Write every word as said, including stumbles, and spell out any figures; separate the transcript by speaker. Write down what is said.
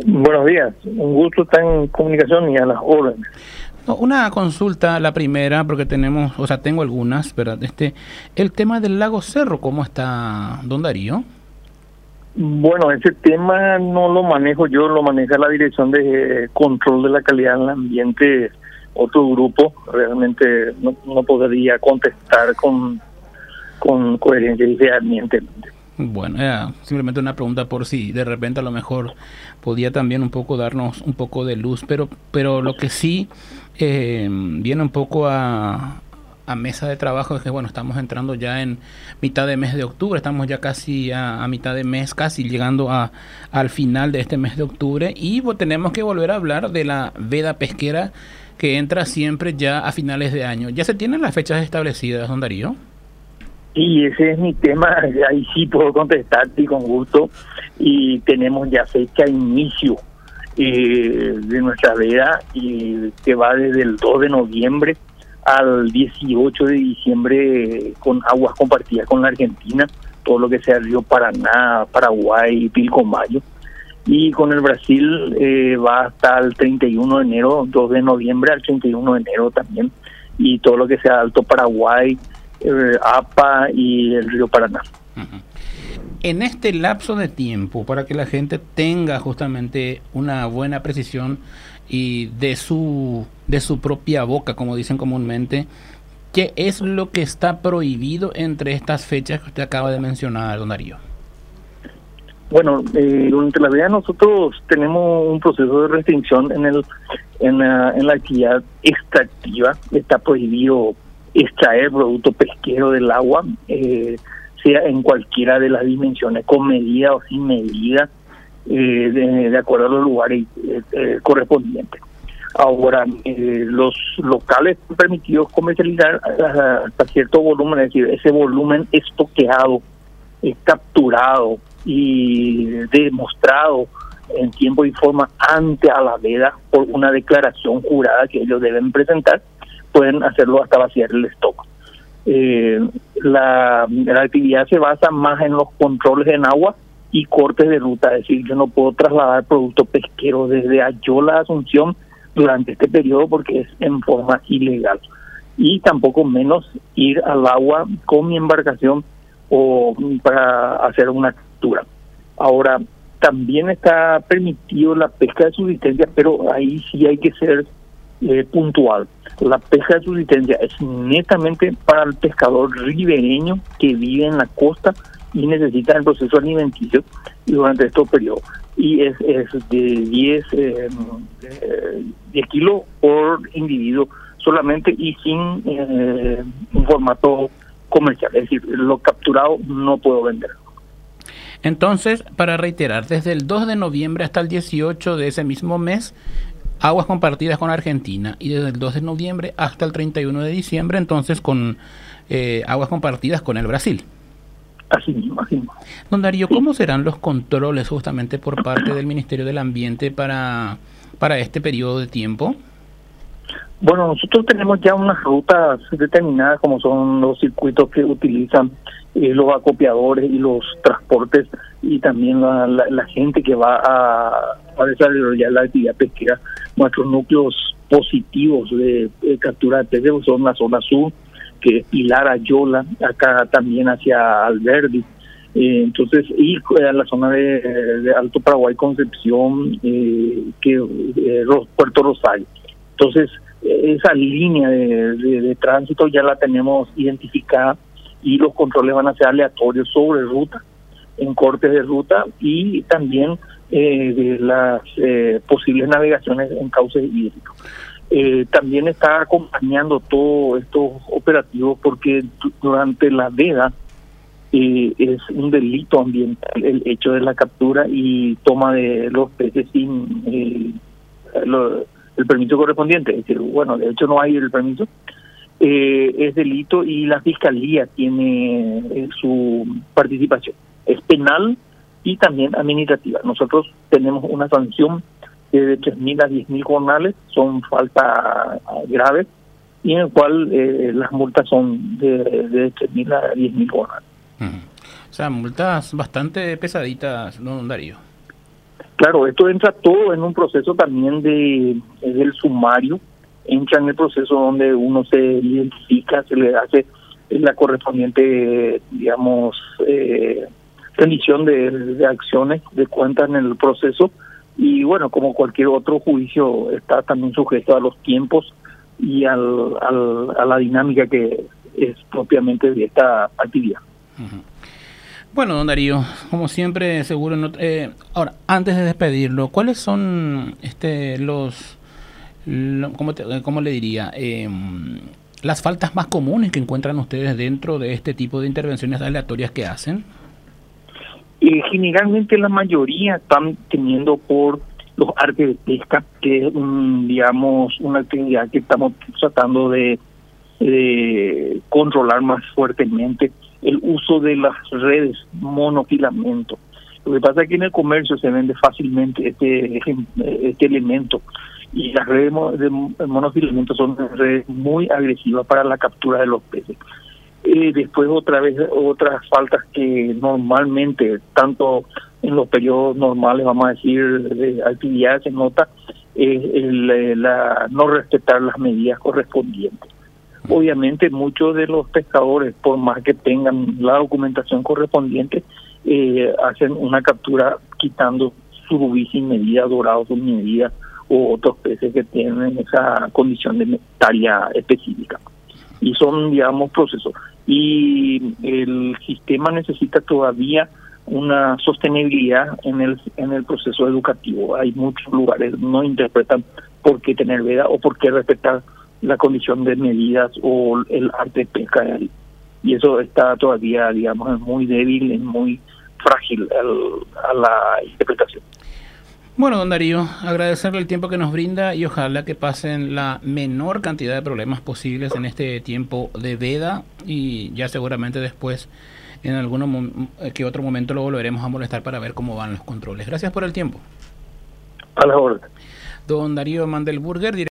Speaker 1: Buenos días, un gusto estar en comunicación y a las órdenes.
Speaker 2: No, una consulta, la primera, porque tenemos, o sea, tengo algunas, ¿verdad? Este, el tema del lago Cerro, ¿cómo está, don Darío?
Speaker 1: Bueno, ese tema no lo manejo yo, lo maneja la Dirección de Control de la Calidad del Ambiente, otro grupo. Realmente no, no podría contestar con, con coherencia y fehacientemente.
Speaker 2: Bueno, era simplemente una pregunta por si de repente a lo mejor podía también un poco darnos un poco de luz, pero pero lo que sí eh, viene un poco a, a mesa de trabajo es que, bueno, estamos entrando ya en mitad de mes de octubre, estamos ya casi a, a mitad de mes, casi llegando a al final de este mes de octubre, y bueno, tenemos que volver a hablar de la veda pesquera que entra siempre ya a finales de año. ¿Ya se tienen las fechas establecidas, don Darío?
Speaker 1: Y ese es mi tema, ahí sí puedo contestarte con gusto, y tenemos ya fecha de inicio eh, de nuestra veda, y que va desde el dos de noviembre al dieciocho de diciembre, eh, con aguas compartidas con la Argentina, todo lo que sea Río Paraná, Paraguay, Pilcomayo, y con el Brasil eh, va hasta el treinta y uno de enero, dos de noviembre al treinta y uno de enero también, y todo lo que sea Alto Paraguay, Eh, A P A y el río Paraná.
Speaker 2: Uh-huh. En este lapso de tiempo, para que la gente tenga justamente una buena precisión y de su de su propia boca, como dicen comúnmente, ¿qué es lo que está prohibido entre estas fechas que usted acaba de mencionar, don Darío?
Speaker 1: Bueno, eh, durante la vida nosotros tenemos un proceso de restricción en el en la, en la actividad extractiva. Está prohibido extraer producto pesquero del agua, eh, sea en cualquiera de las dimensiones, con medida o sin medida, eh, de, de acuerdo a los lugares eh, eh, correspondientes. Ahora, eh, los locales están permitidos comercializar hasta cierto volumen, es decir, ese volumen estoqueado, eh, capturado y demostrado en tiempo y forma ante a la veda por una declaración jurada que ellos deben presentar, pueden hacerlo hasta vaciar el stock. Eh, la, la actividad se basa más en los controles en agua y cortes de ruta, es decir, yo no puedo trasladar producto pesquero desde Ayola a Asunción durante este periodo porque es en forma ilegal, y tampoco menos ir al agua con mi embarcación o para hacer una captura. Ahora, también está permitido la pesca de subsistencia, pero ahí sí hay que ser Eh, puntual. La pesca de subsistencia es netamente para el pescador ribereño que vive en la costa y necesita el proceso alimenticio durante estos periodos. Y es, es de diez, eh, eh, diez kilos por individuo solamente, y sin eh, un formato comercial. Es decir, lo capturado no puedo vender.
Speaker 2: Entonces, para reiterar, desde el dos de noviembre hasta el dieciocho de ese mismo mes, aguas compartidas con Argentina, y desde el dos de noviembre hasta el treinta y uno de diciembre, entonces, con eh, aguas compartidas con el Brasil.
Speaker 1: Así mismo, así mismo.
Speaker 2: Don Darío, ¿cómo serán los controles justamente por parte del Ministerio del Ambiente para, para este periodo de tiempo?
Speaker 1: Bueno, nosotros tenemos ya unas rutas determinadas, como son los circuitos que utilizan eh, los acopiadores y los transportes, y también la, la, la gente que va a, a desarrollar la actividad pesquera. Nuestros núcleos positivos de, de captura de peces son la zona sur, que es Pilar, Ayola, acá también hacia Alberdi, eh, entonces, y a la zona de, de Alto Paraguay, Concepción, eh, que eh, Puerto Rosario. Entonces, esa línea de, de, de tránsito ya la tenemos identificada, y los controles van a ser aleatorios sobre ruta, en cortes de ruta, y también eh, de las eh, posibles navegaciones en cauces hídricos. Eh, también está acompañando todos estos operativos porque durante la veda eh, es un delito ambiental el hecho de la captura y toma de los peces sin eh, lo, el permiso correspondiente. Es decir, bueno, de hecho no hay el permiso, eh, es delito, y la Fiscalía tiene eh, su participación. Es penal y también administrativa. Nosotros tenemos una sanción de tres mil a diez mil jornales, son faltas graves, y en el cual eh, las multas son de, de tres mil a diez mil jornales.
Speaker 2: Uh-huh. O sea, multas bastante pesaditas, ¿no, don Darío?
Speaker 1: Claro, esto entra todo en un proceso también de del sumario, entra en el proceso donde uno se identifica, se le hace la correspondiente, digamos, eh, rendición de, de acciones, de cuentas en el proceso, y bueno, como cualquier otro juicio, está también sujeto a los tiempos y al, al, a la dinámica que es propiamente de esta actividad.
Speaker 2: Uh-huh. Bueno, don Darío, como siempre, seguro. No, eh, ahora, antes de despedirlo, ¿cuáles son este los, lo, ¿cómo, te, cómo le diría? Eh, las faltas más comunes que encuentran ustedes dentro de este tipo de intervenciones aleatorias que hacen.
Speaker 1: Eh, generalmente la mayoría están teniendo por los artes de pesca, que es un, digamos, una actividad que estamos tratando de, de controlar más fuertemente. El uso de las redes monofilamento. Lo que pasa es que en el comercio se vende fácilmente este, este elemento, y las redes de monofilamento son redes muy agresivas para la captura de los peces. Eh, después otra vez otras faltas que normalmente, tanto en los periodos normales, vamos a decir, de actividad, se nota es el, la no respetar las medidas correspondientes. Obviamente muchos de los pescadores, por más que tengan la documentación correspondiente, eh, hacen una captura quitando surubí sin medida, dorado sin medida, o otros peces que tienen esa condición de talla específica. Y son, digamos, procesos. Y el sistema necesita todavía una sostenibilidad en el en el proceso educativo. Hay muchos lugares no interpretan por qué tener veda o por qué respetar la condición de medidas o el arte de pesca, y eso está todavía, digamos, muy débil, es muy frágil al, a la interpretación.
Speaker 2: Bueno, don Darío, agradecerle el tiempo que nos brinda y ojalá que pasen la menor cantidad de problemas posibles en este tiempo de veda, y ya seguramente después en algún que otro momento lo volveremos a molestar para ver cómo van los controles. Gracias por el tiempo.
Speaker 1: A la orden.
Speaker 2: Don Darío Mandelburger,